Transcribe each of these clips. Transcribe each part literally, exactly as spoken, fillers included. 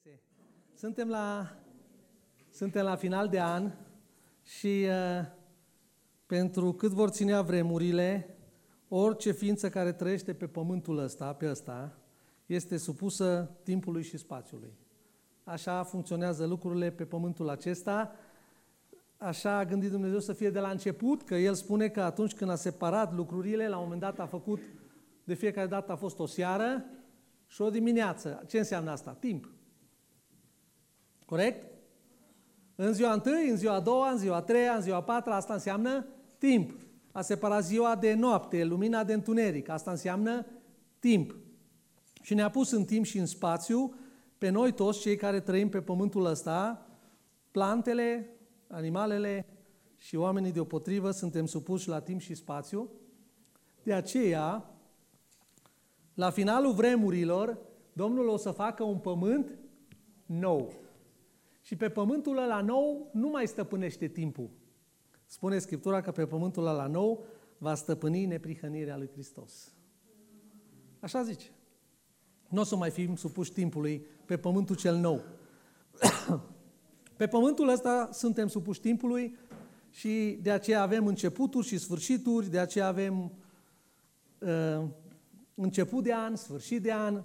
Este. Suntem la, suntem la final de an și uh, pentru cât vor ținea vremurile, orice ființă care trăiește pe pământul ăsta, pe ăsta, este supusă timpului și spațiului. Așa funcționează lucrurile pe pământul acesta. Așa a gândit Dumnezeu să fie de la început, că El spune că atunci când a separat lucrurile, la un moment dat a făcut, de fiecare dată a fost o seară și o dimineață. Ce înseamnă asta? Timp. Corect? În ziua întâi, în ziua a doua, în ziua a treia, în ziua a patra, asta înseamnă timp. A separat ziua de noapte, lumina de întuneric, asta înseamnă timp. Și ne-a pus în timp și în spațiu pe noi toți, cei care trăim pe pământul ăsta, plantele, animalele și oamenii deopotrivă, suntem supuși la timp și spațiu. De aceea, la finalul vremurilor, Domnul o să facă un pământ nou. Și pe pământul ăla nou nu mai stăpânește timpul. Spune Scriptura că pe pământul ăla nou va stăpâni neprihănirea lui Hristos. Așa zice. Nu o să mai fim supuși timpului pe pământul cel nou. Pe pământul ăsta suntem supuși timpului și de aceea avem începuturi și sfârșituri, de aceea avem uh, început de an, sfârșit de an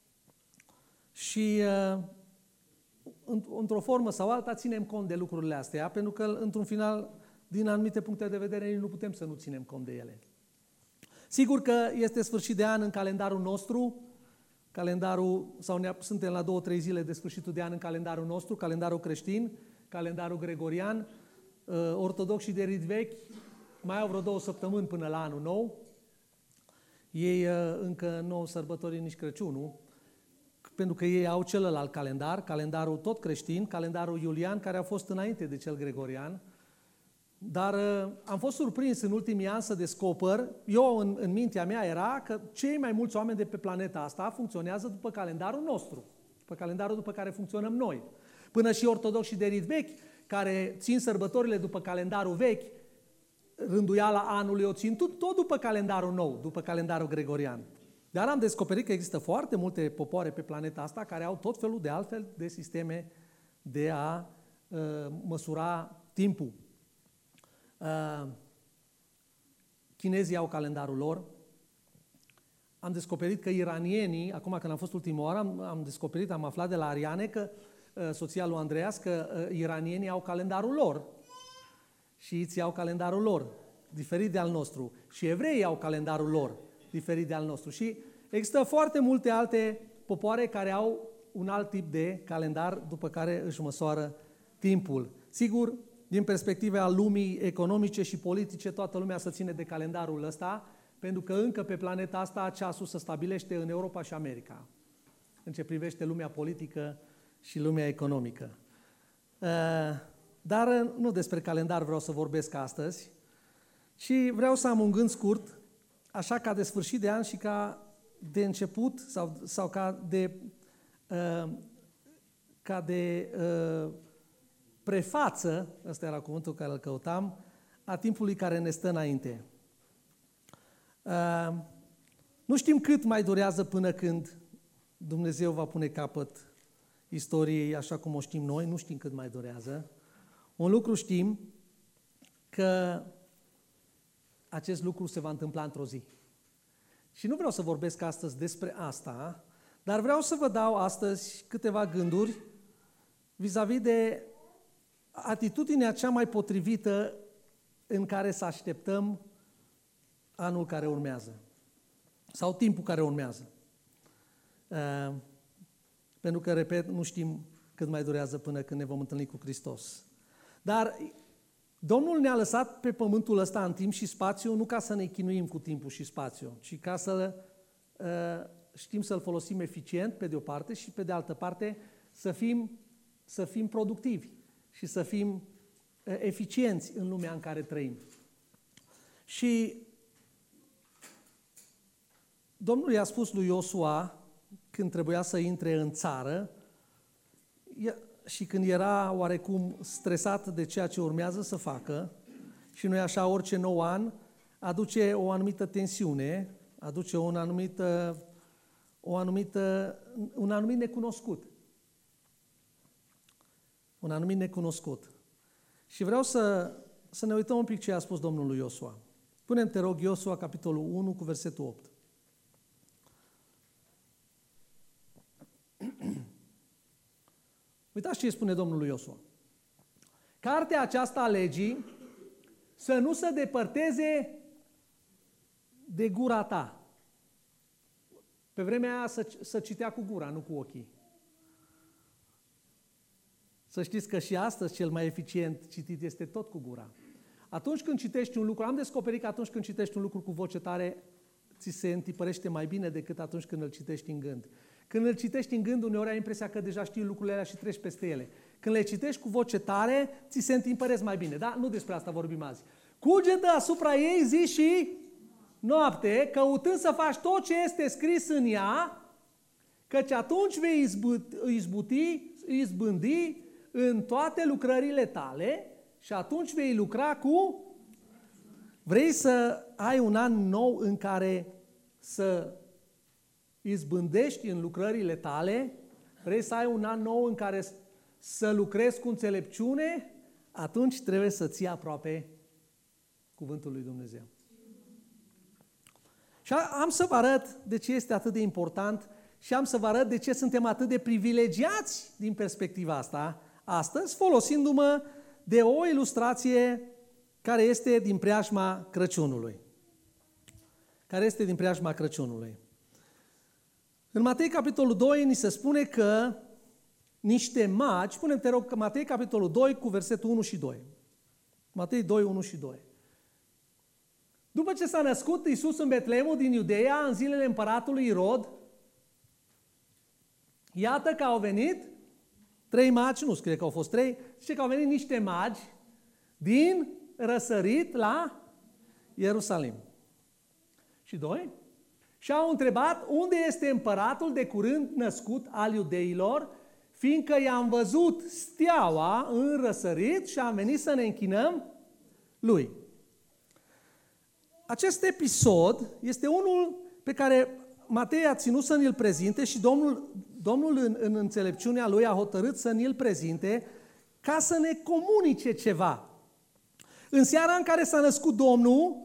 și uh, într-o formă sau alta ținem cont de lucrurile astea, pentru că într-un final, din anumite puncte de vedere, nu putem să nu ținem cont de ele. Sigur că este sfârșit de an în calendarul nostru, calendarul, sau ne, suntem la două, trei zile de sfârșitul de an în calendarul nostru, calendarul creștin, calendarul gregorian, ortodoxii de rit vechi, mai au vreo două săptămâni până la anul nou. Ei încă nu au sărbătorit nici Crăciunul, pentru că ei au celălalt calendar, calendarul tot creștin, calendarul iulian, care a fost înainte de cel gregorian. Dar uh, am fost surprins în ultimii ani să descoper, eu în, în mintea mea era că cei mai mulți oameni de pe planeta asta funcționează după calendarul nostru, după calendarul după care funcționăm noi. Până și ortodoxii de rit vechi, care țin sărbătorile după calendarul vechi, rânduiala anului o țin tot, tot după calendarul nou, după calendarul gregorian. Dar am descoperit că există foarte multe popoare pe planeta asta care au tot felul de altfel de sisteme de a uh, măsura timpul. Uh, chinezii au calendarul lor. Am descoperit că iranienii, acum când am fost ultima oară, am, am descoperit, am aflat de la Ariane, că uh, soția lui Andreas, că uh, iranienii au calendarul lor. Șiiții au calendarul lor, diferit de al nostru. Și evreii au calendarul lor, diferit de al nostru. Și există foarte multe alte popoare care au un alt tip de calendar după care își măsoară timpul. Sigur, din perspectiva lumii economice și politice, toată lumea se ține de calendarul ăsta, pentru că încă pe planeta asta ceasul se stabilește în Europa și America, în ce privește lumea politică și lumea economică. Dar nu despre calendar vreau să vorbesc astăzi, ci vreau să am un gând scurt, așa ca de sfârșit de an și ca de început sau, sau ca de, ca de prefață, ăsta era cuvântul care îl căutam, a timpului care ne stă înainte. Uh, nu știm cât mai durează până când Dumnezeu va pune capăt istoriei așa cum o știm noi, nu știm cât mai durează. Un lucru știm, că acest lucru se va întâmpla într-o zi. Și nu vreau să vorbesc astăzi despre asta, dar vreau să vă dau astăzi câteva gânduri vis-a-vis de atitudinea cea mai potrivită în care să așteptăm anul care urmează sau timpul care urmează. Uh, pentru că, repet, nu știm cât mai durează până când ne vom întâlni cu Hristos. Dar Domnul ne-a lăsat pe pământul ăsta în timp și spațiu nu ca să ne chinuim cu timpul și spațiu, ci ca să uh, știm să-l folosim eficient pe de o parte și pe de altă parte să fim, să fim productivi și să fim eficienți în lumea în care trăim. Și Domnul i-a spus lui Iosua, când trebuia să intre în țară și când era oarecum stresat de ceea ce urmează să facă, și nu e așa, orice nou an aduce o anumită tensiune, aduce o anumită, o anumită, un anumit necunoscut. un anumit necunoscut. Și vreau să, să ne uităm un pic ce a spus Domnul lui Iosua. Punem, te rog, Iosua, capitolul unu, cu versetul opt. Uitați ce spune Domnul lui Iosua. Cartea aceasta a legii să nu se depărteze de gura ta. Pe vremea aia să, să citea cu gura, nu cu ochii. Să știți că și astăzi cel mai eficient citit este tot cu gura. Atunci când citești un lucru, am descoperit că atunci când citești un lucru cu voce tare, ți se întipărește mai bine decât atunci când îl citești în gând. Când îl citești în gând, uneori ai impresia că deja știi lucrurile alea și treci peste ele. Când le citești cu voce tare, ți se întipăresc mai bine. Da? Nu despre asta vorbim azi. Cugetă asupra ei zi și noapte, căutând să faci tot ce este scris în ea, căci atunci vei izbuti, izbândi în toate lucrările tale și atunci vei lucra cu... Vrei să ai un an nou în care să izbândești în lucrările tale? Vrei să ai un an nou în care să lucrezi cu înțelepciune? Atunci trebuie să ții aproape cuvântul lui Dumnezeu. Și am să vă arăt de ce este atât de important și am să vă arăt de ce suntem atât de privilegiați din perspectiva asta astăzi, folosindu-mă de o ilustrație care este din preajma Crăciunului. Care este din preajma Crăciunului. În Matei, capitolul doi, ni se spune că niște magi, spune te rog, că Matei, capitolul doi, cu versetul unu și doi. Matei doi, unu și doi. După ce s-a născut Iisus în Betleemul din Iudeea, în zilele împăratului Irod, iată că au venit trei magi, nu scrie că au fost trei, zice că au venit niște magi din răsărit la Ierusalim. Și doi? Și au întrebat unde este împăratul de curând născut al iudeilor, fiindcă i-am văzut steaua în răsărit și am venit să ne închinăm lui. Acest episod este unul pe care Matei a ținut să ne-l prezinte și Domnul, Domnul în, în înțelepciunea lui a hotărât să ne-l prezinte ca să ne comunice ceva. În seara în care s-a născut Domnul,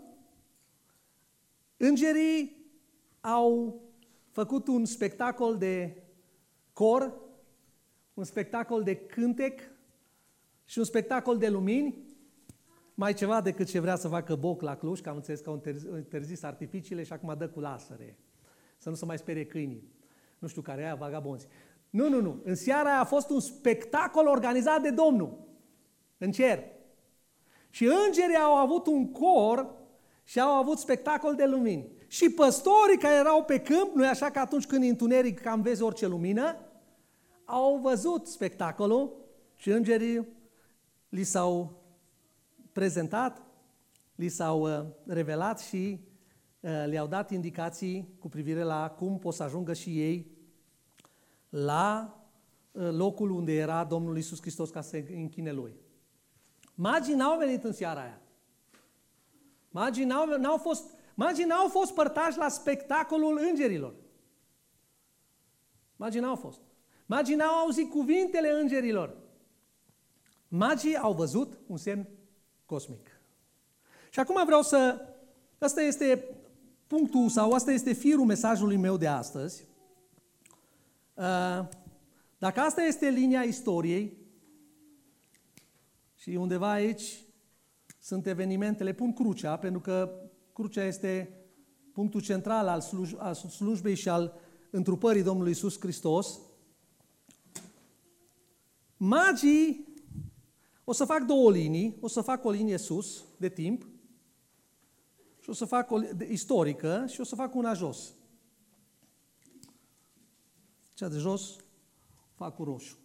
îngerii au făcut un spectacol de cor, un spectacol de cântec și un spectacol de lumini, mai ceva decât ce vrea să facă Boc la Cluj, că am înțeles că au interzis artificiile și acum dă cu lasere. Să nu se mai sperie câinii. Nu știu care e aia, vagabonzi. Nu, nu, nu. În seara aia a fost un spectacol organizat de Domnul. În cer. Și îngerii au avut un cor și au avut spectacol de lumini. Și păstorii care erau pe câmp, nu e așa că atunci când e întuneric cam vezi orice lumină, au văzut spectacolul și îngerii li s-au prezentat, li s-au revelat și le-au dat indicații cu privire la cum pot să ajungă și ei la locul unde era Domnul Iisus Hristos ca să se închine Lui. Magii n-au venit în seara aia. Magii n-au, n-au fost, magii n-au fost părtași la spectacolul îngerilor. Magii n-au fost. Magii n-au auzit cuvintele îngerilor. Magii au văzut un semn cosmic. Și acum vreau să... Asta este punctul sau asta este firul mesajului meu de astăzi. Dacă asta este linia istoriei și undeva aici sunt evenimentele, pun crucea, pentru că crucea este punctul central al, sluj, al slujbei și al întrupării Domnului Iisus Hristos. Magii, o să fac două linii, o să fac o linie sus de timp și o să fac o istorică și o să fac una jos. Cea de jos fac cu roșu.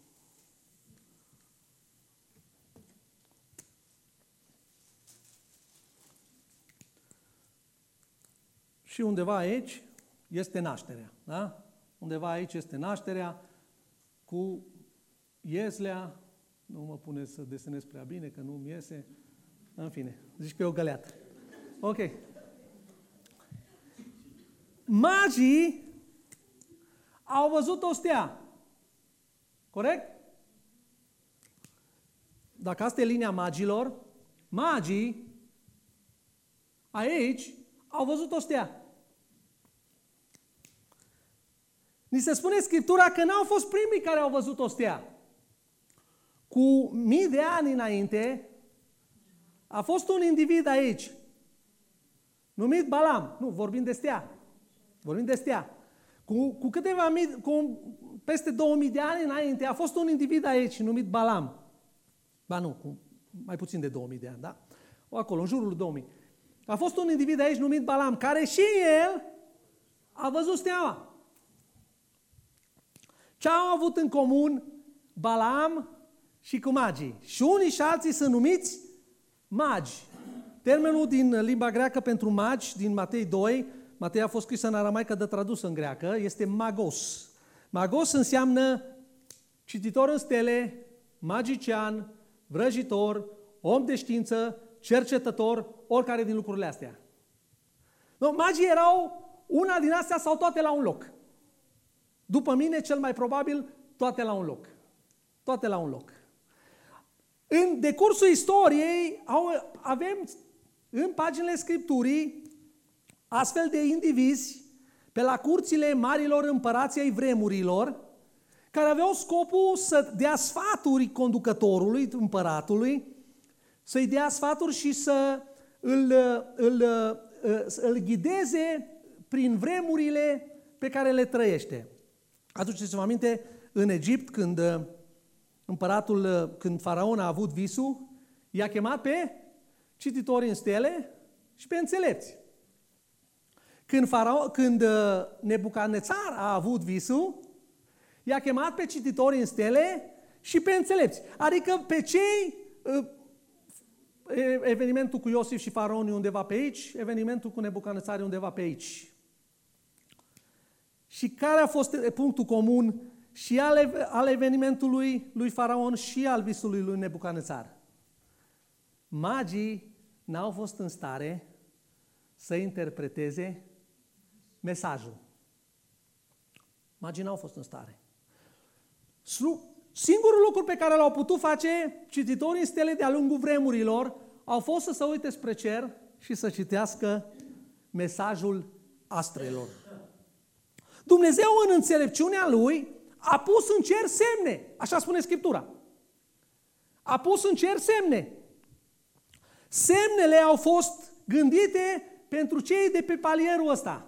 Și undeva aici este nașterea. Da? Undeva aici este nașterea cu ieslea. Nu mă pune să desenez prea bine, că nu-mi iese. În fine, zici că e o găleată. Ok. Magii au văzut o stea. Corect? dacă asta e linia magilor, magii aici au văzut o stea. Ni se spune în Scriptura că n-au fost primii care au văzut o stea. Cu mii de ani înainte a fost un individ aici, numit Balam. Nu, vorbim de stea. Vorbim de stea. Cu, cu câteva mii, cu peste două mii de ani înainte a fost un individ aici, numit Balam. Ba nu, cu mai puțin de două mii de ani, da? O acolo, în jurul lui două mii. A fost un individ aici numit Balam, care și el a văzut steaua. Ce au avut în comun Balam și cu magii? Și unii și alții sunt numiți magi. Termenul din limba greacă pentru magi, din Matei doi, Matei a fost scris în aramaică, de tradus în greacă, este magos. Magos înseamnă cititor în stele, magician, vrăjitor, om de știință, cercetător, oricare din lucrurile astea. No, magii erau una din astea sau toate la un loc. După mine, cel mai probabil, toate la un loc. Toate la un loc. În decursul istoriei au, avem în paginile Scripturii astfel de indivizi pe la curțile marilor împărați ai vremurilor, care aveau scopul să dea sfaturi conducătorului, împăratului, să-i dea sfaturi și să îl, îl, îl ghideze prin vremurile pe care le trăiește. Aduceți-vă aminte, în Egipt, când împăratul, când faraon a avut visul, i-a chemat pe cititori în stele și pe înțelepți. Când, faraon, când Nebucadnețar a avut visul, i-a chemat pe cititori în stele și pe înțelepți. Adică pe cei, evenimentul cu Iosif și faraon e undeva pe aici, evenimentul cu Nebucadnețar e undeva pe aici. Și care a fost punctul comun și al, al evenimentului lui faraon și al visului lui Nebucadnețar? Magii n-au fost în stare să interpreteze mesajul. Magii n-au fost în stare. Singurul lucru pe care l-au putut face cititorii în stele de-a lungul vremurilor au fost să se uite spre cer și să citească mesajul astrelor. Dumnezeu, în înțelepciunea Lui, a pus în cer semne. Așa spune Scriptura. A pus în cer semne. Semnele au fost gândite pentru cei de pe palierul ăsta.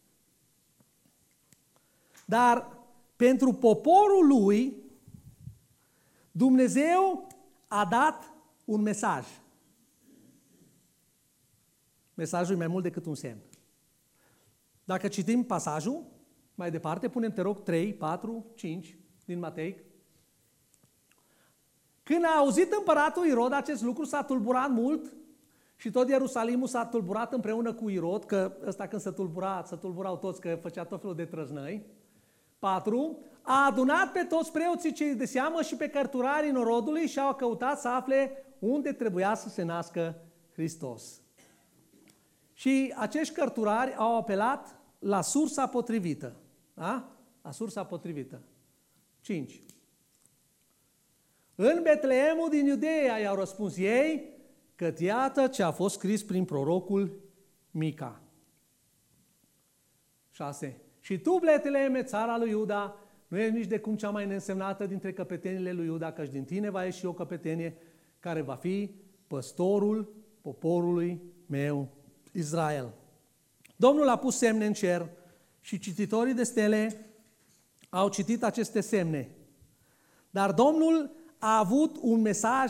Dar pentru poporul Lui, Dumnezeu a dat un mesaj. Mesajul e mai mult decât un semn. Dacă citim pasajul, mai departe, punem, te rog, trei, patru, cinci din Matei. Când a auzit împăratul Irod acest lucru, s-a tulburat mult și tot Ierusalimul s-a tulburat împreună cu Irod, că ăsta când se tulbura, se tulburau toți, că făcea tot felul de trăznăi. patru. A adunat pe toți preoții cei de seamă și pe cărturarii norodului și au căutat să afle unde trebuia să se nască Hristos. Și acești cărturari au apelat la sursa potrivită. Da? La sursa potrivită. cinci. În Betleemul din Iudeea i-au răspuns ei, că iată ce a fost scris prin prorocul Mica. șase. Și tu, Betleeme, țara lui Iuda, nu ești nici de cum cea mai neînsemnată dintre căpetenile lui Iuda, căci din tine va ieși o căpetenie care va fi păstorul poporului meu, Israel. Domnul a pus semne în cer și cititorii de stele au citit aceste semne. Dar Domnul a avut un mesaj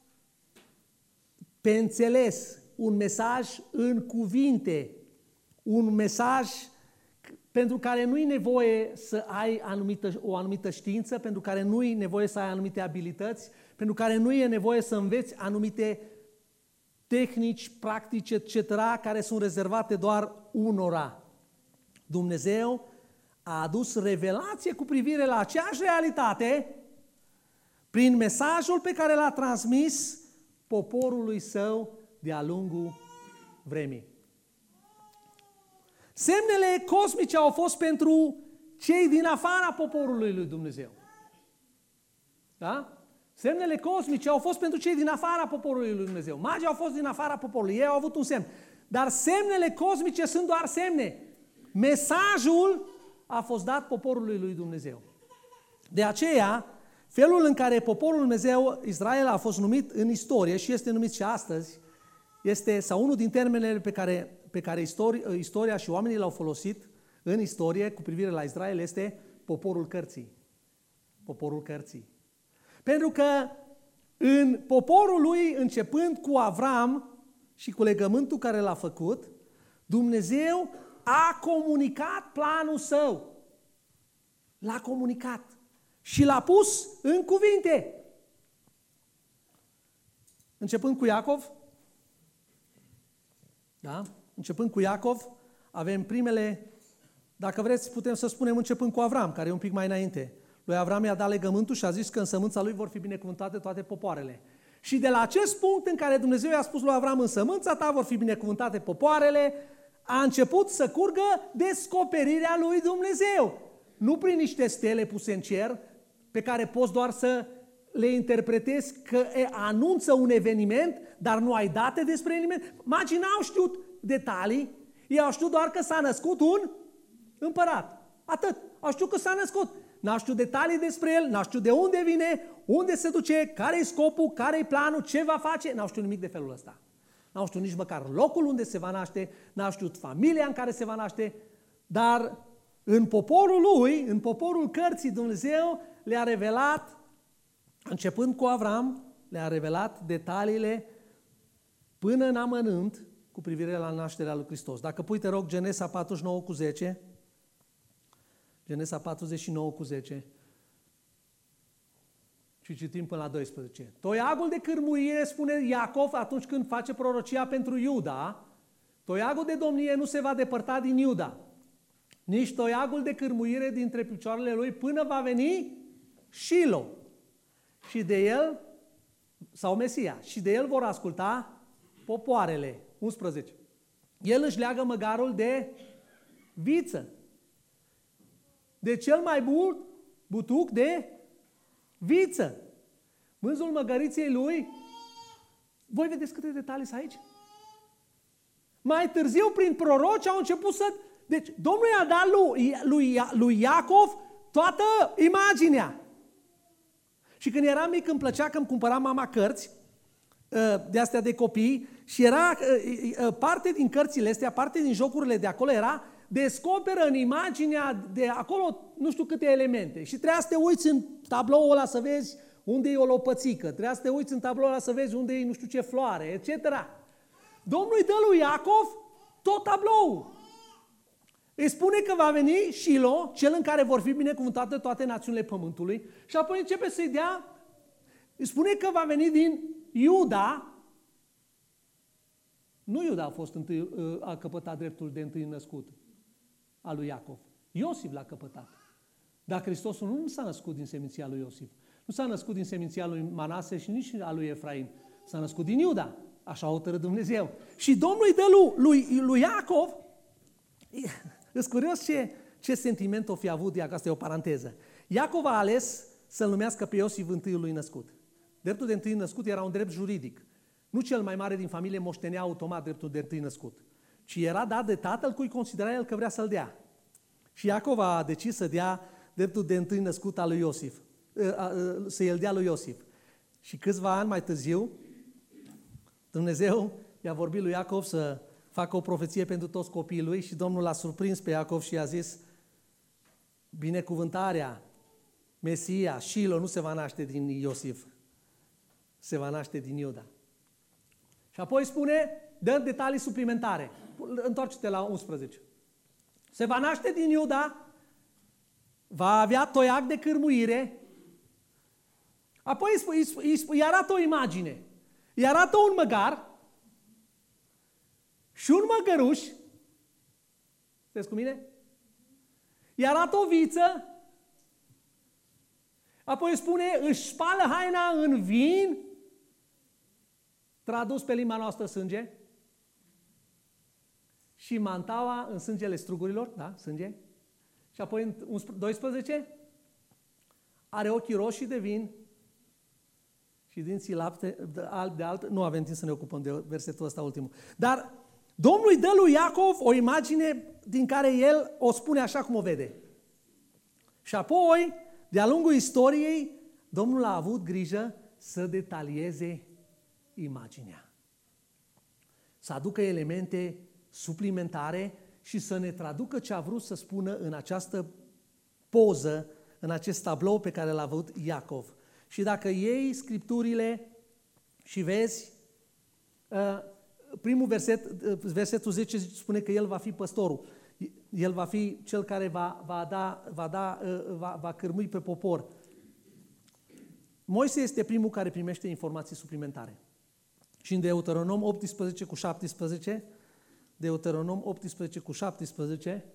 pe înțeles, un mesaj în cuvinte, un mesaj pentru care nu e nevoie să ai anumită, o anumită știință, pentru care nu e nevoie să ai anumite abilități, pentru care nu e nevoie să înveți anumite tehnici, practici, et cetera, care sunt rezervate doar unora. Dumnezeu a adus revelație cu privire la aceeași realitate prin mesajul pe care l-a transmis poporului său de-a lungul vremii. Semnele cosmice au fost pentru cei din afara poporului lui Dumnezeu. Da? Semnele cosmice au fost pentru cei din afara poporului lui Dumnezeu. Magii au fost din afara poporului, ei au avut un semn. Dar semnele cosmice sunt doar semne. Mesajul a fost dat poporului lui Dumnezeu. De aceea, felul în care poporul Dumnezeu, Israel, a fost numit în istorie și este numit și astăzi, este, sau unul din termenele pe care, pe care istoria, istoria și oamenii l-au folosit în istorie cu privire la Israel este poporul cărții. Poporul cărții. Pentru că în poporul lui, începând cu Avram și cu legământul care l-a făcut, Dumnezeu a comunicat planul său. L-a comunicat și l-a pus în cuvinte. Începând cu Iacov, da? Începând cu Iacov, avem primele, dacă vreți putem să spunem începând cu Avram, care e un pic mai înainte. Lui Avram i-a dat legământul și a zis că în sămânța lui vor fi binecuvântate toate popoarele. Și de la acest punct în care Dumnezeu i-a spus lui Avram, în sămânța ta vor fi binecuvântate popoarele, a început să curgă descoperirea lui Dumnezeu. Nu prin niște stele puse în cer, pe care poți doar să le interpretezi că anunță un eveniment, dar nu ai date despre eveniment. Magii n-au știut detalii, ei au știut doar că s-a născut un împărat. Atât. Au știut că s-a născut. N-au știut detalii despre el, n-au știut de unde vine, unde se duce, care-i scopul, care-i planul, ce va face. N-au știut nimic de felul ăsta. N-au știut nici măcar locul unde se va naște, n-au știut familia în care se va naște, dar în poporul lui, în poporul cărții, Dumnezeu le-a revelat, începând cu Avram, le-a revelat detaliile până în amănânt cu privire la nașterea lui Hristos. Dacă pui, te rog, Genesa patruzeci și nouă cu zece, Genesa patruzeci și nouă cu zece, și citim până la doisprezece. Toiagul de cârmuire, spune Iacov atunci când face prorocia pentru Iuda, toiagul de domnie nu se va depărta din Iuda, nici toiagul de cârmuire dintre picioarele lui până va veni Shilo. Și de el, sau Mesia, și de el vor asculta popoarele. unsprezece. El își leagă măgarul de viță, de cel mai bun butuc de viță. Mânzul măgăriței lui, voi vedeți câte detalii sunt aici? Mai târziu, prin proroci, au început să... Deci, Domnul i-a dat lui, lui, lui Iacov toată imaginea. Și când eram mic, îmi plăcea că îmi cumpăra mama cărți de astea de copii și era parte din cărțile astea, parte din jocurile de acolo era descoperă în imaginea de acolo nu știu câte elemente. Și trebuia să te uiți în tabloul ăla să vezi unde e o lopățică, trebuia să te uiți în tabloul ăla să vezi unde e nu știu ce floare, et cetera. Domnul îi dă lui Iacov tot tabloul. Îi spune că va veni Shilo, cel în care vor fi binecuvântate toate națiunile pământului, și apoi începe să-i dea, îi spune că va veni din Iuda. Nu Iuda a fost întâi, a căpătat dreptul de întâi născut al lui Iacov. Iosif l-a căpătat. Dar Hristosul nu s-a născut din seminția lui Iosif. Nu s-a născut din seminția lui Manase și nici a lui Efraim. S-a născut din Iuda. Așa a hotărât Dumnezeu. Și Domnul îi dă lui, lui, lui Iacov. Îți curios ce, ce sentiment o fi avut Iacov. Asta e o paranteză. Iacov a ales să-l numească pe Iosif întâiul lui născut. Dreptul de întâi născut era un drept juridic. Nu cel mai mare din familie moștenea automat dreptul de întâi născut, ci era dat de tatăl cui considera el că vrea să-l dea. Și Iacov a decis să dea dreptul de întâi născut al lui Iosif, să îl dea lui Iosif. Și câțiva ani mai târziu, Dumnezeu i-a vorbit lui Iacov să facă o profeție pentru toți copiii lui și Domnul l-a surprins pe Iacov și i-a zis: binecuvântarea, Mesia, Shilo nu se va naște din Iosif, se va naște din Iuda. Și apoi spune, dă detalii suplimentare. Întoarce-te la unsprezece. Se va naște din Iuda, va avea toiag de cârmuire. Apoi îi, îi, îi arată o imagine. Îi arată un măgar și un măgăruș. Sunteți cu mine? Îi arată o viță. Apoi îi spune, își spală haina în vin, tradus pe limba noastră sânge, și mantaua în sângele strugurilor, da, sânge. Și apoi în doisprezece are ochii roșii de vin și dinții lapte, de alt, de alt, nu avem timp să ne ocupăm de versetul ăsta ultimul. Dar Domnul îi dă lui Iacov o imagine din care el o spune așa cum o vede. Și apoi, de-a lungul istoriei, Domnul a avut grijă să detalieze imaginea. Să aducă elemente suplimentare și să ne traducă ce a vrut să spună în această poză, în acest tablou pe care l-a avut Iacov. Și dacă iei scripturile și vezi, primul verset, versetul zece spune că el va fi păstorul. El va fi cel care va, va, da, va, da, va, va cârmui pe popor. Moise este primul care primește informații suplimentare. Și în Deuteronom optsprezece cu șaptesprezece, Deuteronom optsprezece cu șaptesprezece,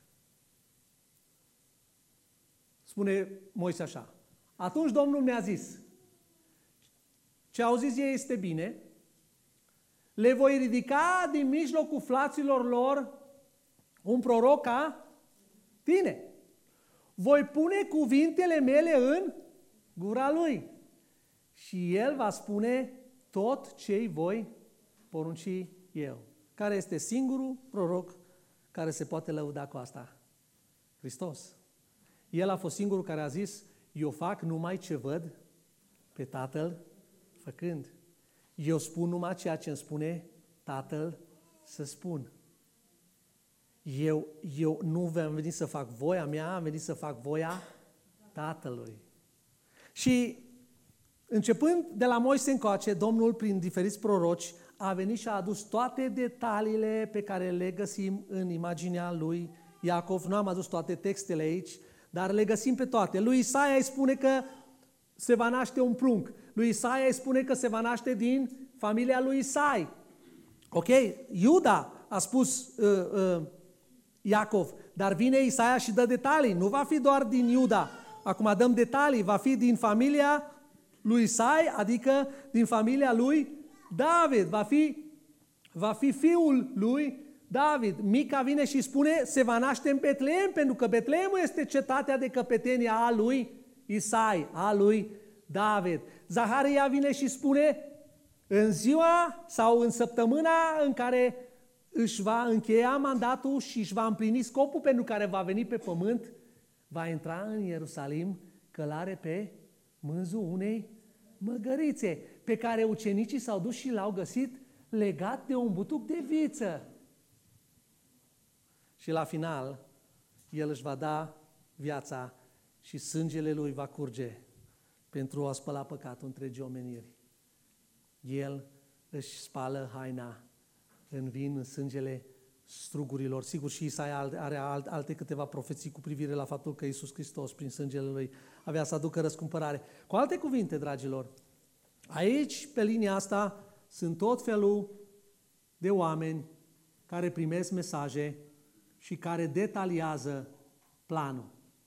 spune Moise așa: atunci Domnul mi-a zis, ce au zis ei este bine, le voi ridica din mijlocul fraților lor un proroc ca tine. Voi pune cuvintele mele în gura lui și el va spune tot ce-i voi porunci eu. Care este singurul proroc care se poate lăuda cu asta? Hristos. El a fost singurul care a zis, eu fac numai ce văd pe Tatăl făcând. Eu spun numai ceea ce îmi spune Tatăl să spun. Eu, eu nu am venit să fac voia mea, am venit să fac voia Tatălui. Și începând de la Moise încoace, Domnul, prin diferiți proroci, a venit și a adus toate detaliile pe care le găsim în imaginea lui Iacov. Nu am adus toate textele aici, dar le găsim pe toate. Lui Isaia îi spune că se va naște un prunc. Lui Isaia îi spune că se va naște din familia lui Isai. Ok? Iuda a spus uh, uh, Iacov, dar vine Isaia și dă detalii. Nu va fi doar din Iuda. Acum dăm detalii. Va fi din familia lui Isai, adică din familia lui David. Va fi, va fi fiul lui David. Mica vine și spune, se va naște în Betleem, pentru că Betleemul este cetatea de căpetenie a lui Isai, a lui David. Zaharia vine și spune, în ziua sau în săptămâna în care își va încheia mandatul și își va împlini scopul pentru care va veni pe pământ, va intra în Ierusalim călare pe mânzul unei măgărițe, pe care ucenicii s-au dus și l-au găsit legat de un butuc de viță. Și la final, el își va da viața și sângele lui va curge pentru a spăla păcatul întregii omeniri. El își spală haina în vin, în sângele strugurilor. Sigur, și Isaia are alte câteva profeții cu privire la faptul că Iisus Hristos, prin sângele Lui, avea să aducă răscumpărare. Cu alte cuvinte, dragilor, aici, pe linia asta, sunt tot felul de oameni care primesc mesaje și care detaliază planul.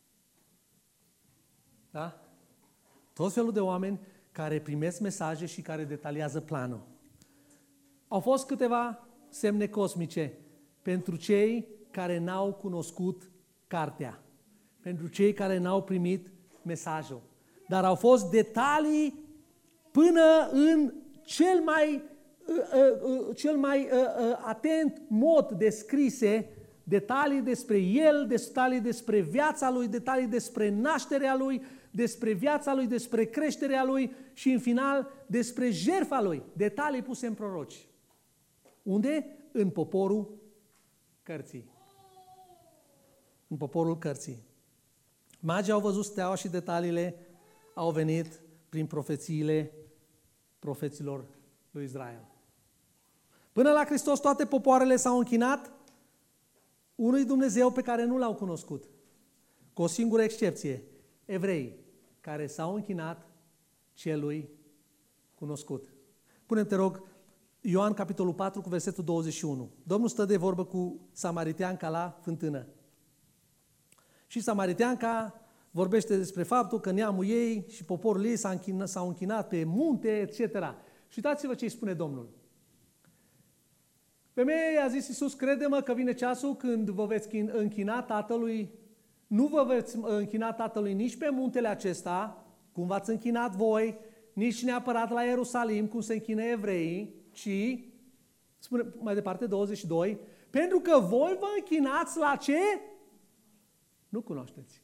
Da? Tot felul de oameni care primesc mesaje și care detaliază planul. Au fost câteva semne cosmice pentru cei care n-au cunoscut cartea, pentru cei care n-au primit mesajul. Dar au fost detalii până în cel mai, cel mai atent mod descrise, detalii despre el, detalii despre viața lui, detalii despre nașterea lui, despre viața lui, despre creșterea lui și, în final, despre jertfa lui. Detalii puse în proroci. Unde? În poporul cărții. În poporul cărții. Magii au văzut steaua și detaliile au venit prin profețiile profeților lui Israel. Până la Hristos toate popoarele s-au închinat unui Dumnezeu pe care nu l-au cunoscut. Cu o singură excepție, evrei, care s-au închinat celui cunoscut. Pune-mi, te rog, Ioan, capitolul patru, cu versetul douăzeci și unu. Domnul stă de vorbă cu samariteanca la fântână. Și samariteanca vorbește despre faptul că neamul ei și poporul ei s-au închinat, s-au închinat pe munte, et cetera. Și uitați-vă ce îi spune Domnul. Femeie, a zis Iisus, crede-mă că vine ceasul când vă veți închina Tatălui, nu vă veți închina Tatălui nici pe muntele acesta, cum v-ați închinat voi, nici neapărat la Ierusalim, cum se închină evreii, ci, spune mai departe, douăzeci și doi, pentru că voi vă închinați la ce? Nu cunoașteți.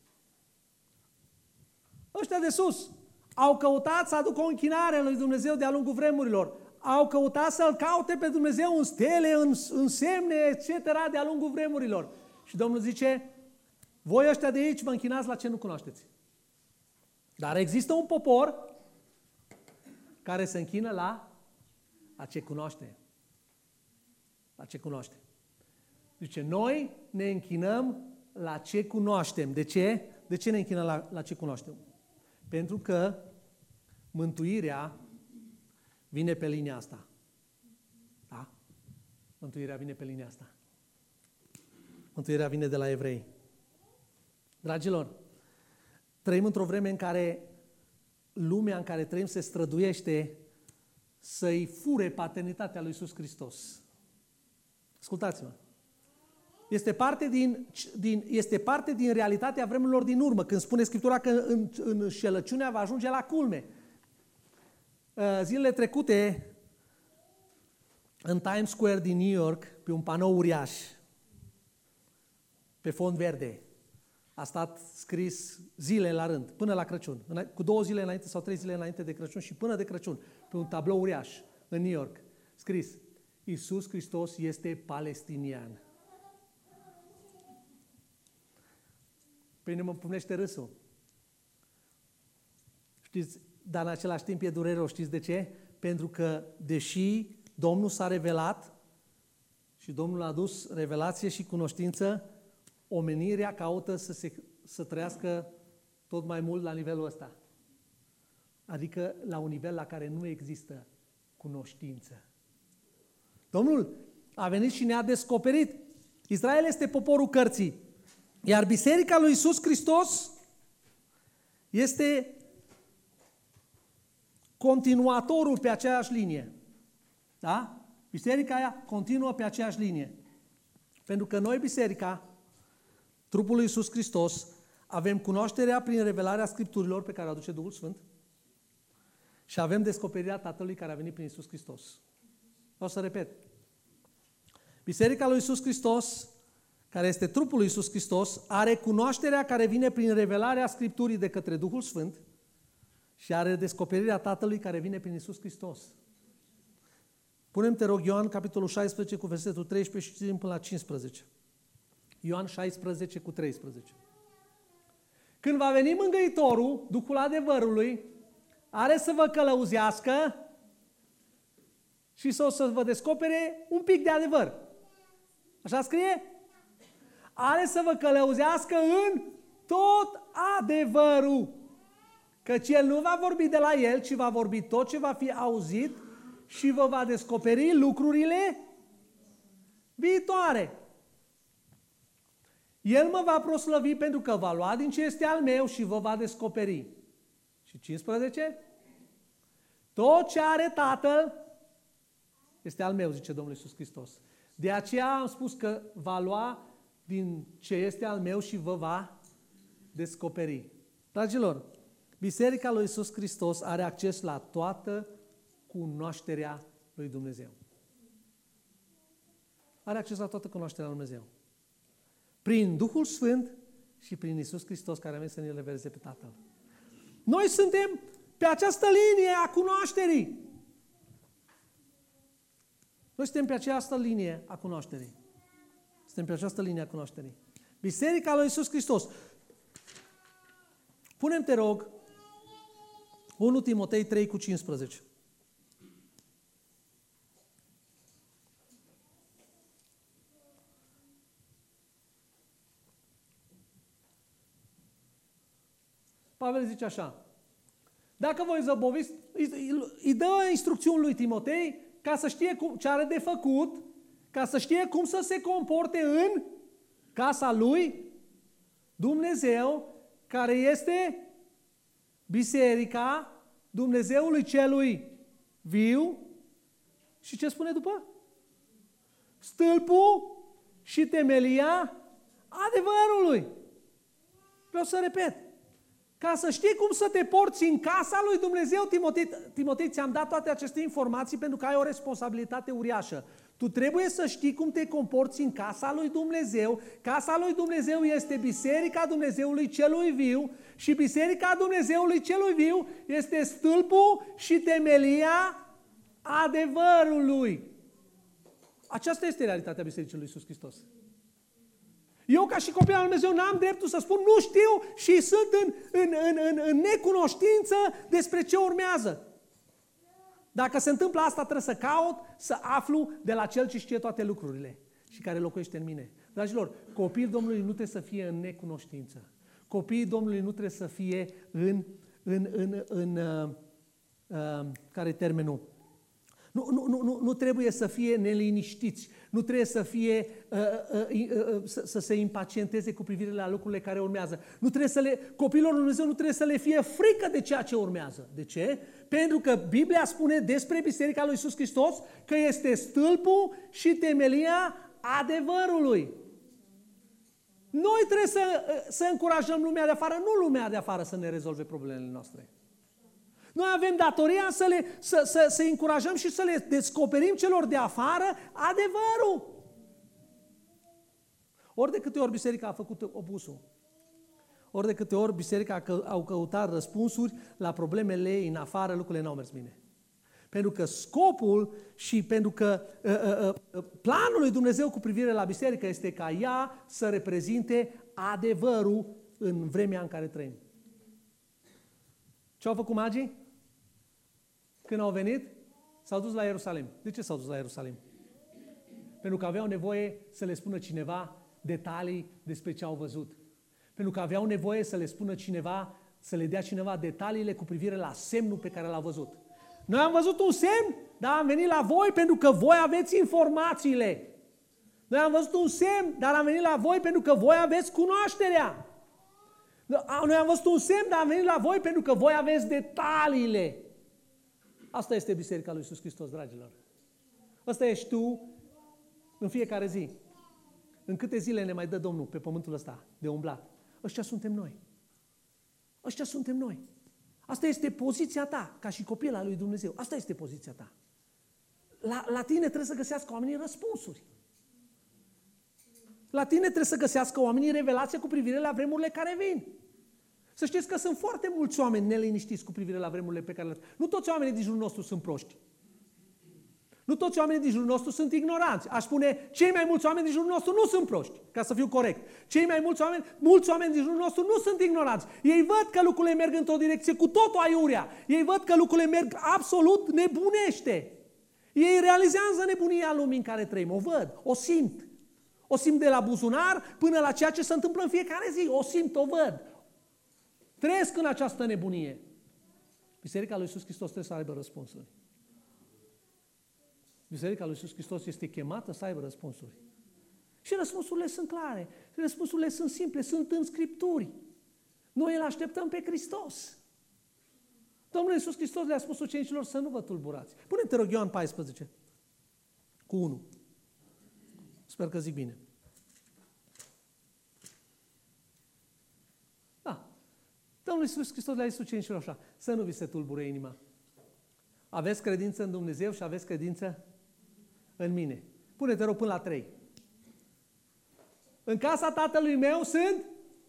Ăștia de sus au căutat să aducă o închinare lui Dumnezeu de-a lungul vremurilor. Au căutat să-L caute pe Dumnezeu în stele, în, în semne, et cetera de-a lungul vremurilor. Și Domnul zice, voi ăștia de aici vă închinați la ce nu cunoașteți. Dar există un popor care se închină la, la ce cunoaște. La ce cunoaște. Zice, noi ne închinăm la ce cunoaștem. De ce? De ce ne închinăm la, la ce cunoaștem? Pentru că mântuirea vine pe linia asta. Da? Mântuirea vine pe linia asta. Mântuirea vine de la evrei. Dragilor, trăim într-o vreme în care lumea în care trăim se străduiește să-i fure paternitatea lui Iisus Hristos. Ascultați-mă. Este parte din, din, este parte din realitatea vremurilor din urmă, când spune Scriptura că în, în șelăciunea va ajunge la culme. Zilele trecute, în Times Square din New York, pe un panou uriaș, pe fond verde, a stat scris zile la rând, până la Crăciun, cu două zile înainte sau trei zile înainte de Crăciun și până de Crăciun, pe un tablou uriaș în New York, scris, Iisus Hristos este palestinian. Pe mine mă împunește râsul. Știți, dar în același timp e dureros. Știți de ce? Pentru că, deși Domnul s-a revelat și Domnul a adus revelație și cunoștință, omenirea caută să, se, să trăiască tot mai mult la nivelul ăsta. Adică la un nivel la care nu există cunoștință. Domnul a venit și ne-a descoperit. Israel este poporul cărții. Iar Biserica lui Iisus Hristos este continuatorul pe aceeași linie. Da? Biserica aia continuă pe aceeași linie. Pentru că noi, Biserica, trupul lui Iisus Hristos, avem cunoașterea prin revelarea Scripturilor pe care o aduce Duhul Sfânt și avem descoperirea Tatălui care a venit prin Iisus Hristos. O să repet. Biserica lui Iisus Hristos, care este trupul lui Iisus Hristos, are cunoașterea care vine prin revelarea Scripturii de către Duhul Sfânt și are descoperirea Tatălui care vine prin Iisus Hristos. Punem, te rog, Ioan, capitolul șaisprezece, cu versetul treisprezece și citim până la cincisprezece. Ioan șaisprezece cu treisprezece. Când va veni Mângâitorul, Duhul adevărului, are să vă călăuzească și să o să vă descopere un pic de adevăr. Așa scrie? Are să vă călăuzească în tot adevărul. Căci El nu va vorbi de la El, ci va vorbi tot ce va fi auzit și vă va descoperi lucrurile viitoare. El mă va proslăvi pentru că va lua din ce este al meu și vă va descoperi. Și cincisprezece? Tot ce are Tatăl este al meu, zice Domnul Iisus Hristos. De aceea am spus că va lua din ce este al meu și vă va descoperi. Dragilor, Biserica lui Iisus Hristos are acces la toată cunoașterea lui Dumnezeu. Are acces la toată cunoașterea lui Dumnezeu. Prin Duhul Sfânt și prin Iisus Hristos care a venit să ne reveleze pe Tatăl. Noi suntem pe această linie a cunoașterii. Noi suntem pe această linie a cunoașterii. Suntem pe această linie a cunoașterii. Biserica lui Iisus Hristos. Punem, te rog, unu Timotei trei cu cincisprezece. Pavel zice așa, dacă voi zăboviți, îi dă instrucțiuni lui Timotei ca să știe cum, ce are de făcut, ca să știe cum să se comporte în casa lui Dumnezeu, care este biserica Dumnezeului celui viu. Și ce spune după? Stâlpul și temelia adevărului. Vreau să repet. Ca să știi cum să te porți în casa lui Dumnezeu, Timotei, Timotei, ți-am dat toate aceste informații pentru că ai o responsabilitate uriașă. Tu trebuie să știi cum te comporți în casa lui Dumnezeu. Casa lui Dumnezeu este Biserica Dumnezeului Celui Viu și Biserica Dumnezeului Celui Viu este stâlpul și temelia adevărului. Aceasta este realitatea Bisericii lui Iisus Hristos. Eu, ca și copil al lui Dumnezeu, n-am dreptul să spun nu știu și sunt în, în, în, în, în necunoștință despre ce urmează. Dacă se întâmplă asta, trebuie să caut, să aflu de la Cel ce știe toate lucrurile și care locuiește în mine. Dragilor, copiii Domnului nu trebuie să fie în necunoștință. Copiii Domnului nu trebuie să fie în, în, în, în uh, uh, care termenul? Nu, nu, nu, nu, nu trebuie să fie neliniștiți, nu trebuie să fie uh, uh, uh, să, să se impacienteze cu privire la lucrurile care urmează. Nu trebuie să le, copiilor lui Dumnezeu nu trebuie să le fie frică de ceea ce urmează. De ce? Pentru că Biblia spune despre Biserica lui Iisus Hristos că este stâlpul și temelia adevărului. Noi trebuie să, să încurajăm lumea de afară, nu lumea de afară să ne rezolve problemele noastre. Noi avem datoria să, le, să, să, să încurajăm și să le descoperim celor de afară adevărul. Ori de câte ori biserica a făcut opusul, ori de câte ori biserica au căutat răspunsuri la problemele ei în afară, lucrurile n-au mers bine. Pentru că scopul și pentru că uh, uh, uh, planul lui Dumnezeu cu privire la biserică este ca ea să reprezinte adevărul în vremea în care trăim. Ce au făcut magii? Când au venit, s-au dus la Ierusalim. De ce s-au dus la Ierusalim? Pentru că aveau nevoie să le spună cineva detalii despre ce au văzut. Pentru că aveau nevoie să le spună cineva, să le dea cineva detaliile cu privire la semnul pe care l-a văzut. Noi am văzut un semn, dar am venit la voi pentru că voi aveți informațiile. Noi am văzut un semn, dar am venit la voi pentru că voi aveți cunoașterea. Noi am văzut un semn, dar am venit la voi pentru că voi aveți detaliile. Asta este Biserica lui Iisus Hristos, dragilor. Asta ești tu în fiecare zi. În câte zile ne mai dă Domnul pe pământul ăsta de umblat? Ăștia suntem noi. Ăștia suntem noi. Asta este poziția ta, ca și copil al lui Dumnezeu. Asta este poziția ta. La, la tine trebuie să găsească oamenii răspunsuri. La tine trebuie să găsească oamenii revelație cu privire la vremurile care vin. Să știți că sunt foarte mulți oameni neliniștiți cu privire la vremurile pe care le... Nu toți oamenii din jurul nostru sunt proști. Nu toți oamenii din jurul nostru sunt ignoranți. Aș spune, cei mai mulți oameni din jurul nostru nu sunt proști, ca să fiu corect. Cei mai mulți oameni, mulți oameni din jurul nostru nu sunt ignoranți. Ei văd că lucrurile merg într-o direcție cu totul aiurea. Ei văd că lucrurile merg absolut nebunește. Ei realizează nebunia lumii în care trăim. O văd, o simt. O simt de la buzunar până la ceea ce se întâmplă în fiecare zi. O simt, o văd. Trăiesc în această nebunie. Biserica lui Iisus Hristos trebuie să aibă răspunsuri. Biserica lui Iisus Hristos este chemată să aibă răspunsuri. Și răspunsurile sunt clare. Răspunsurile sunt simple, sunt în Scripturi. Noi îl așteptăm pe Hristos. Domnul Iisus Hristos le-a spus ucenicilor să nu vă tulburați. Pune-te, te rog, Ioan paisprezece cu unu. Sper că zic bine. Da. Domnul Iisus Hristos le-a zis ucenicilor așa, să nu vi se tulbure inima. Aveți credință în Dumnezeu și aveți credință în mine. Pune-te, rog, până la trei. În casa tatălui meu sunt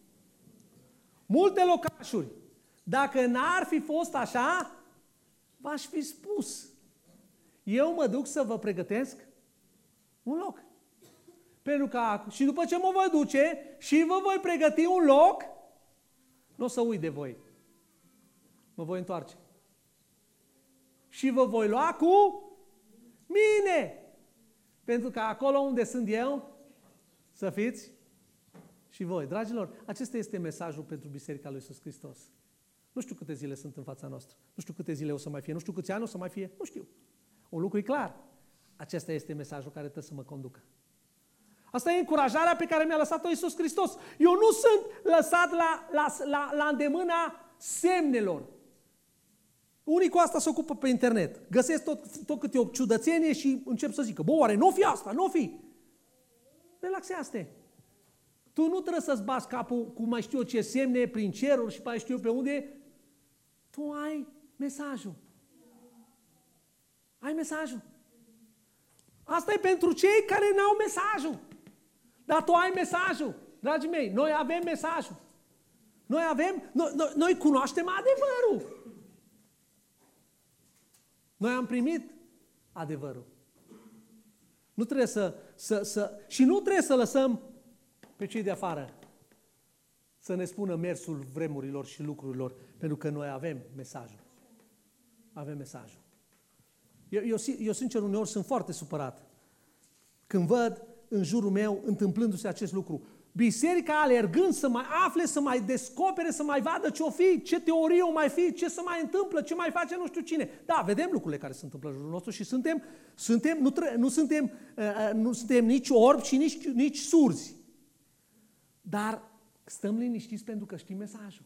multe locașuri. Dacă n-ar fi fost așa, v-aș fi spus. Eu mă duc să vă pregătesc un loc. Pentru că, și după ce mă voi duce și vă voi pregăti un loc, nu o să uit de voi. Mă voi întoarce. Și vă voi lua cu mine. Pentru că acolo unde sunt eu, să fiți și voi. Dragilor, acesta este mesajul pentru Biserica lui Iisus Hristos. Nu știu câte zile sunt în fața noastră. Nu știu câte zile o să mai fie. Nu știu câți ani o să mai fie. Nu știu. Un lucru e clar. Acesta este mesajul care trebuie să mă conducă. Asta e încurajarea pe care mi-a lăsat-o Iisus Hristos. Eu nu sunt lăsat la, la, la, la îndemâna semnelor. Unii cu asta se ocupă pe internet. Găsesc tot, tot câte o ciudățenie și încep să zică, bă, oare nu fi asta, nu fi. Relaxează-te. Tu nu trebuie să-ți bați capul cu mai știu eu ce semne prin ceruri și mai știu eu pe unde. Tu ai mesajul. Ai mesajul. Asta e pentru cei care n-au mesajul. Dar tu ai mesajul. Dragii mei, noi avem mesajul. Noi avem, noi, noi, noi cunoaștem adevărul. Noi am primit adevărul. Nu trebuie să, să, să, și nu trebuie să lăsăm pe cei de afară să ne spună mersul vremurilor și lucrurilor, pentru că noi avem mesajul. Avem mesajul. Eu, eu, eu sincer, uneori sunt foarte supărat când văd în jurul meu întâmplându-se acest lucru. Biserica alergând să mai afle, să mai descopere, să mai vadă ce o fi, ce teorie o mai fi, ce se mai întâmplă, ce mai face nu știu cine. Da, vedem lucrurile care se întâmplă în jurul nostru și suntem, suntem, nu, tre- nu, suntem, uh, nu suntem nici orbi și nici, nici surzi. Dar stăm liniștiți pentru că știm mesajul.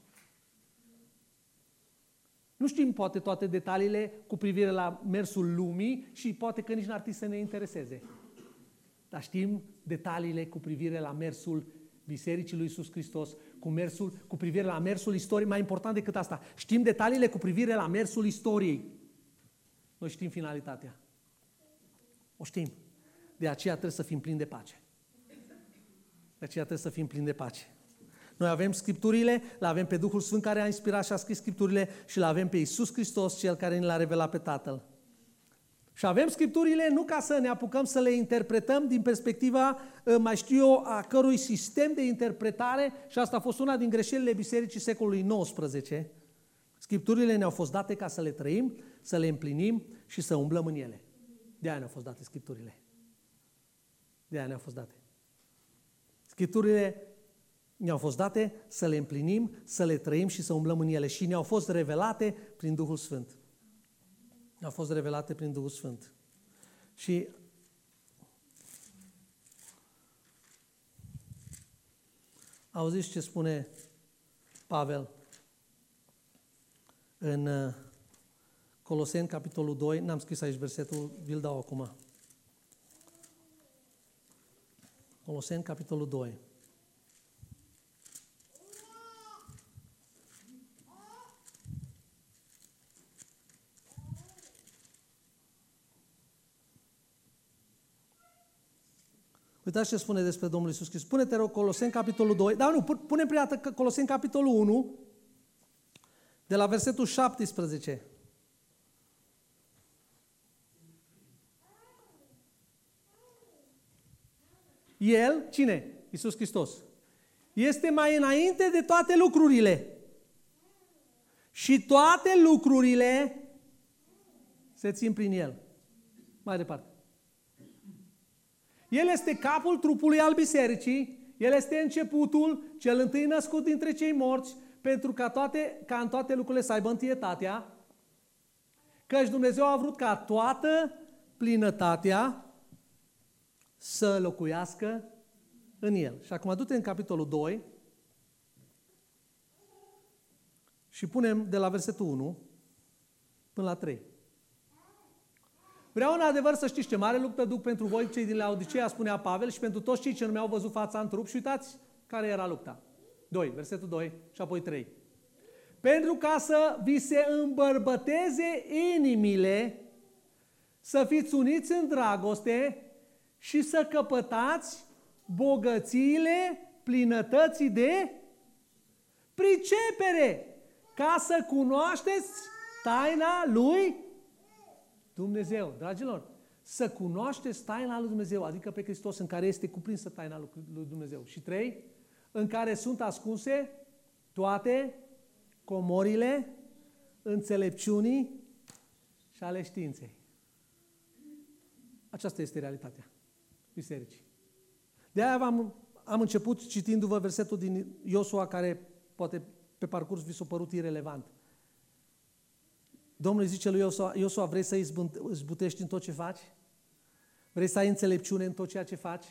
Nu știm poate toate detaliile cu privire la mersul lumii și poate că nici n-ar trebui să ne intereseze. Dar știm detaliile cu privire la mersul Bisericii lui Iisus Hristos, cu, mersul, cu privire la mersul istoriei, mai important decât asta. Știm detaliile cu privire la mersul istoriei. Noi știm finalitatea. O știm. De aceea trebuie să fim plini de pace. De aceea trebuie să fim plini de pace. Noi avem Scripturile, le avem pe Duhul Sfânt care a inspirat și a scris Scripturile și le avem pe Iisus Hristos, Cel care ne l-a revelat pe Tatăl. Și avem Scripturile nu ca să ne apucăm să le interpretăm din perspectiva, mai știu eu, a cărui sistem de interpretare, și asta a fost una din greșelile Bisericii secolului nouăsprezece. Scripturile ne-au fost date ca să le trăim, să le împlinim și să umblăm în ele. De aia ne-au fost date Scripturile. De aia ne-au fost date. Scripturile ne-au fost date să le împlinim, să le trăim și să umblăm în ele. Și ne-au fost revelate prin Duhul Sfânt. Ne-au fost revelate prin Duhul Sfânt. Și auziți ce spune Pavel în Coloseni, capitolul doi, n-am scris aici versetul, vi-l dau acum. Coloseni, capitolul doi. Uitați ce spune despre Domnul Iisus Hristos. Spune-te rog Coloseni, capitolul doi. Dar nu, pune prima dată Coloseni, capitolul unu, de la versetul șaptesprezece. El, cine? Iisus Hristos. Este mai înainte de toate lucrurile. Și toate lucrurile se țin prin El. Mai departe. El este capul trupului al bisericii, El este începutul, cel întâi născut dintre cei morți, pentru ca, toate, ca în toate lucrurile să aibă întâietatea, căci Dumnezeu a vrut ca toată plinătatea să locuiască în El. Și acum du-te în capitolul doi și punem de la versetul unu până la trei. Vreau în adevăr să știți ce mare luptă duc pentru voi, cei din Laodicea, spunea Pavel, și pentru toți cei ce nu mi-au văzut fața în trup. Și uitați care era lupta. doi, versetul doi și apoi trei. Pentru ca să vi se îmbărbăteze inimile, să fiți uniți în dragoste și să căpătați bogățiile plinătății de pricepere, ca să cunoașteți taina lui Dumnezeu. Dragilor, să cunoașteți taina lui Dumnezeu, adică pe Hristos, în care este cuprinsă taina lui Dumnezeu. Și trei, în care sunt ascunse toate comorile înțelepciunii și ale științei. Aceasta este realitatea bisericii. De aia am, am început citindu-vă versetul din Iosua, care poate pe parcurs vi s-a părut irelevant. Domnul îi zice lui Iosua, Iosua, vrei să izbutești în tot ce faci? Vrei să ai înțelepciune în tot ceea ce faci?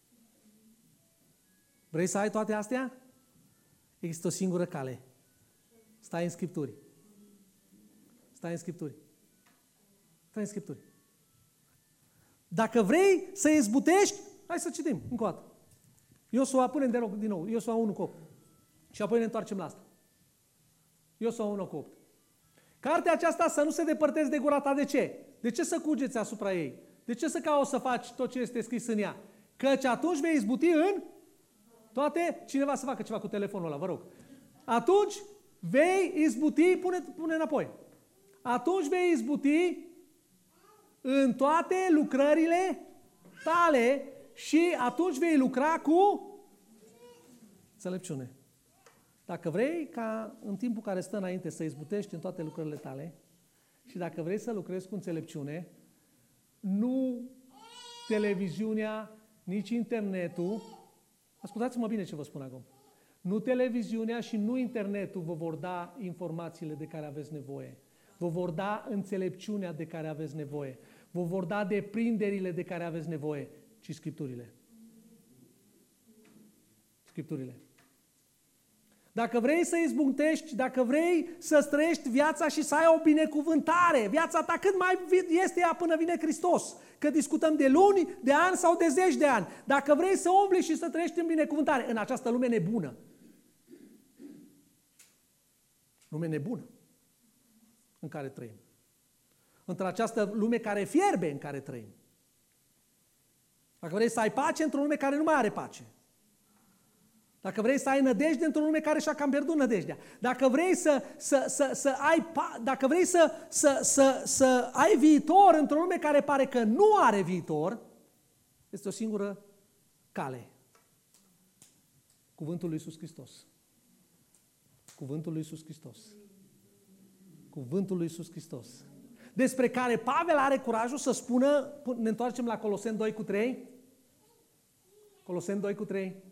Vrei să ai toate astea? Există o singură cale. Stai în Scripturi. Stai în Scripturi. Stai în Scripturi. Dacă vrei să izbutești, hai să citim încă o dată. Iosua, punem de rog din nou, Iosua unu cu opt. Și apoi ne întoarcem la asta. Iosua unu cu opt. Cartea aceasta să nu se depărteze de gura ta. De ce? De ce să cugeți asupra ei? De ce să cauți să faci tot ce este scris în ea? Căci atunci vei izbuti în toate... Cineva să facă ceva cu telefonul ăla, vă rog. Atunci vei izbuti... Pune, pune înapoi. Atunci vei izbuti în toate lucrările tale și atunci vei lucra cu înțelepciune. Dacă vrei ca în timpul care stă înainte să izbutești în toate lucrările tale și dacă vrei să lucrezi cu înțelepciune, nu televiziunea, nici internetul, ascultați-mă bine ce vă spun acum, nu televiziunea și nu internetul vă vor da informațiile de care aveți nevoie. Vă vor da înțelepciunea de care aveți nevoie. Vă vor da deprinderile de care aveți nevoie, ci Scripturile. Scripturile. Dacă vrei să izbucnești, dacă vrei să trăiești viața și să ai o binecuvântare, viața ta cât mai este ea până vine Hristos, că discutăm de luni, de ani sau de zeci de ani, dacă vrei să umbli și să trăiești în binecuvântare, în această lume nebună, lume nebună în care trăim, într această lume care fierbe în care trăim, dacă vrei să ai pace într-o lume care nu mai are pace, dacă vrei să ai nădejde într-o lume care și-a cam pierdut nădejdea, dacă vrei să, să, să, să ai, dacă vrei să, să, să, să ai viitor într-o lume care pare că nu are viitor, este o singură cale. Cuvântul lui Iisus Hristos. Cuvântul lui Iisus Hristos. Cuvântul lui Iisus Hristos. Despre care Pavel are curajul să spună, ne întoarcem la Coloseni doi cu trei. Coloseni doi cu trei.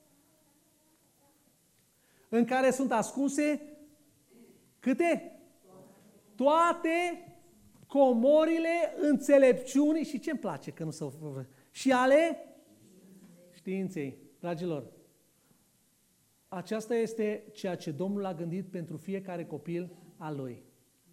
În care sunt ascunse câte? Toate comorile înțelepciunii și ce-mi place că nu se și ale științei. Dragilor, aceasta este ceea ce Domnul a gândit pentru fiecare copil al Lui.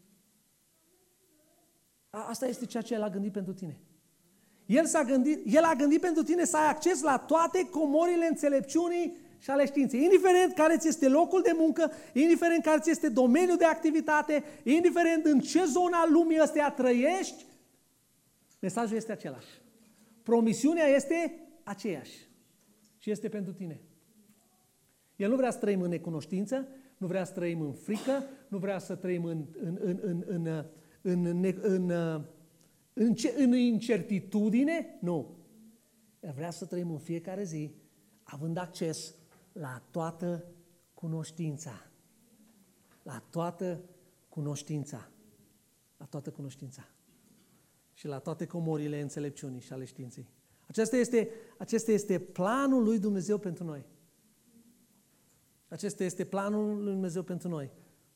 Asta este ceea ce El a gândit pentru tine. El, s-a gândit, El a gândit pentru tine să ai acces la toate comorile înțelepciunii și ale științei. Indiferent care ți este locul de muncă, indiferent care ți este domeniul de activitate, indiferent în ce zonă a lumii ăsteia trăiești, mesajul este același. Promisiunea este aceeași și este pentru tine. El nu vrea să trăim în necunoștință, nu vrea să trăim în frică, nu vrea să trăim în, în, în, în, în, în, în, în, în, în incertitudine, nu. El vrea să trăim în fiecare zi având acces la toată cunoștința. La toată cunoștința. La toată cunoștința. Și la toate comorile înțelepciunii și ale științei. Acesta este, acesta este planul lui Dumnezeu pentru noi. Acesta este planul lui Dumnezeu pentru noi.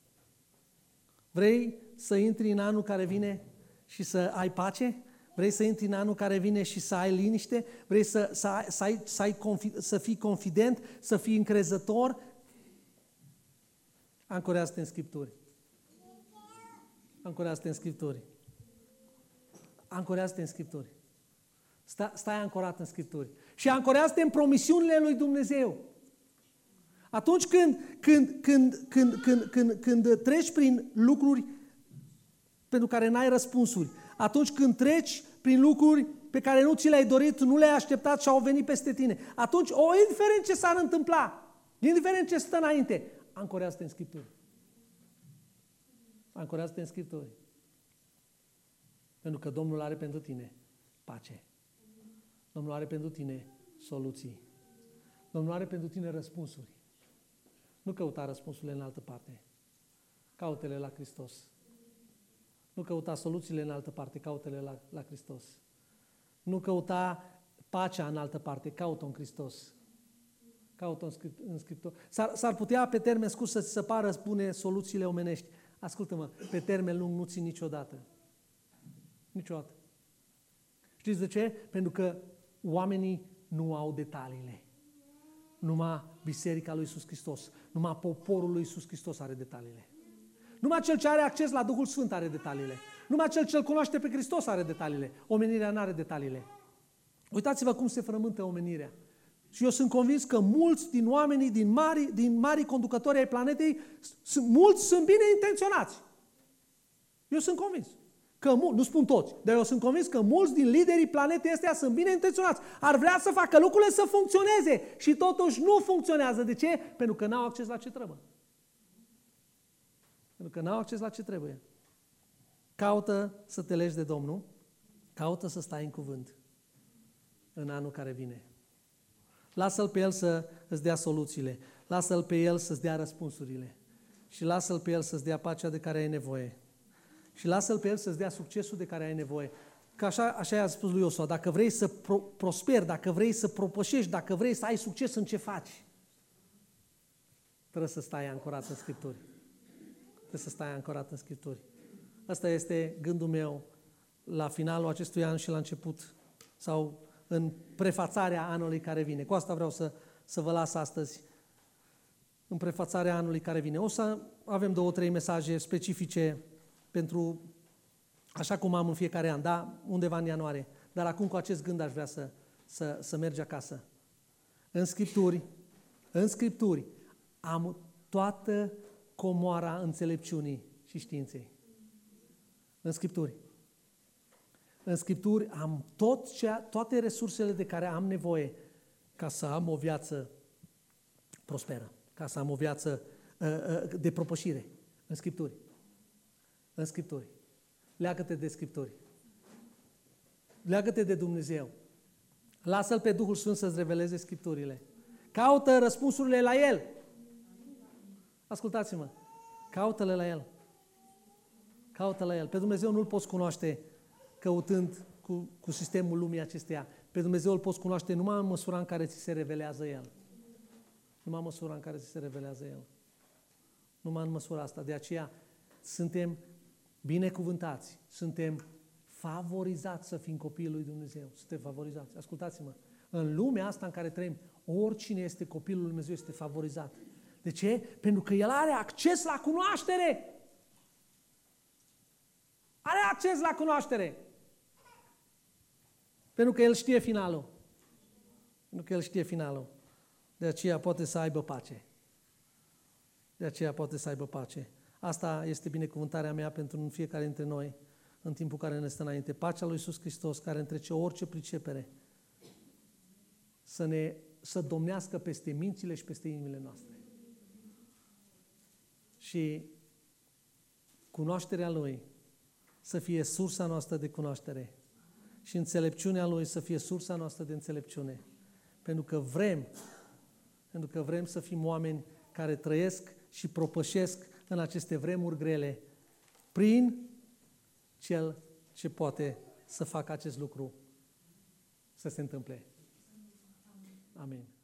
Vrei să intri în anul care vine și să ai pace? Vrei să intri în anul care vine și să ai liniște? Vrei să, să, ai, să, ai, să, ai confi, să fii confident, să fii încrezător? Ancorează-te în Scripturi. Ancorează-te în Scripturi. Ancorează-te în Scripturi. Stai, stai ancorat în Scripturi. Și ancorează-te în promisiunile lui Dumnezeu. Atunci când, când, când, când, când, când, când treci prin lucruri pentru care n-ai răspunsuri, atunci când treci prin lucruri pe care nu ți le-ai dorit, nu le-ai așteptat și au venit peste tine, atunci, o, indiferent ce s-ar întâmpla, indiferent ce stă înainte, ancorează-te în Scripturi. Ancorează-te în Scripturi. Pentru că Domnul are pentru tine pace. Domnul are pentru tine soluții. Domnul are pentru tine răspunsuri. Nu căuta răspunsurile în altă parte. Caută-le la Hristos. Nu căuta soluțiile în altă parte, caută-le la, la Hristos. Nu căuta pacea în altă parte, caută-o în Hristos. Caută-o în Scriptură. S-ar, s-ar putea pe termen scurt să ți se pară spune soluțiile omenești. Ascultă-mă, pe termen lung nu țin niciodată. Niciodată. Știți de ce? Pentru că oamenii nu au detaliile. Numai Biserica lui Iisus Hristos, numai poporul lui Iisus Hristos are detaliile. Numai cel ce are acces la Duhul Sfânt are detaliile. Numai cel ce îl cunoaște pe Hristos are detaliile. Omenirea nu are detaliile. Uitați-vă cum se frământă omenirea. Și eu sunt convins că mulți din oamenii, din mari, din mari conducători ai planetei, sunt, mulți sunt bine intenționați. Eu sunt convins. Că, nu spun toți, dar eu sunt convins că mulți din liderii planetei astea sunt bine intenționați. Ar vrea să facă lucrurile să funcționeze și totuși nu funcționează. De ce? Pentru că n-au acces la ce trebuie. Pentru că n-au acces la ce trebuie. Caută să te legi de Domnul, caută să stai în cuvânt în anul care vine. Lasă-L pe El să îți dea soluțiile, lasă-L pe El să-ți dea răspunsurile și lasă-L pe El să-ți dea pacea de care ai nevoie. Și lasă-L pe El să-ți dea succesul de care ai nevoie. Că așa, așa i-a spus lui Iosua, dacă vrei să pro, prosperi, dacă vrei să propășești, dacă vrei să ai succes în ce faci, trebuie să stai ancorat în Scripturi. Trebuie să stai ancorat în Scripturi. Asta este gândul meu la finalul acestui an și la început, sau în prefațarea anului care vine. Cu asta vreau să, să vă las astăzi, în prefațarea anului care vine. O să avem două, trei mesaje specifice pentru, așa cum am în fiecare an, da, undeva în ianuarie. Dar acum cu acest gând aș vrea să, să, să mergi acasă. În Scripturi, în Scripturi am toată comoara înțelepciunii și științei. În Scripturi. În Scripturi am tot cea, toate resursele de care am nevoie ca să am o viață prosperă, ca să am o viață uh, uh, de propășire. În Scripturi. În Scripturi. Leagă-te de Scripturi. Leagă-te de Dumnezeu. Lasă-L pe Duhul Sfânt să-ți reveleze Scripturile. Caută răspunsurile la El. Ascultați-mă. Caută-le la El. Caută la El. Pe Dumnezeu nu-L poți cunoaște căutând cu, cu sistemul lumii acesteia. Pe Dumnezeu îl poți cunoaște numai în măsura în care ți se revelează El. Numai în măsura în care ți se revelează El. Numai în măsura asta. De aceea suntem binecuvântați, suntem favorizați să fim copiii lui Dumnezeu. Suntem favorizați. Ascultați-mă. În lumea asta în care trăim, oricine este copilul lui Dumnezeu este favorizat. De ce? Pentru că el are acces la cunoaștere. Are acces la cunoaștere. Pentru că el știe finalul. Pentru că el știe finalul. De aceea poate să aibă pace. De aceea poate să aibă pace. Asta este binecuvântarea mea pentru fiecare dintre noi în timpul care ne stă înainte. Pacea lui Iisus Hristos, care întrece orice pricepere, să ne să domnească peste mințile și peste inimile noastre. Și cunoașterea Lui să fie sursa noastră de cunoaștere și înțelepciunea Lui să fie sursa noastră de înțelepciune. Pentru că vrem, pentru că vrem să fim oameni care trăiesc și propășesc în aceste vremuri grele prin Cel ce poate să facă acest lucru să se întâmple. Amin.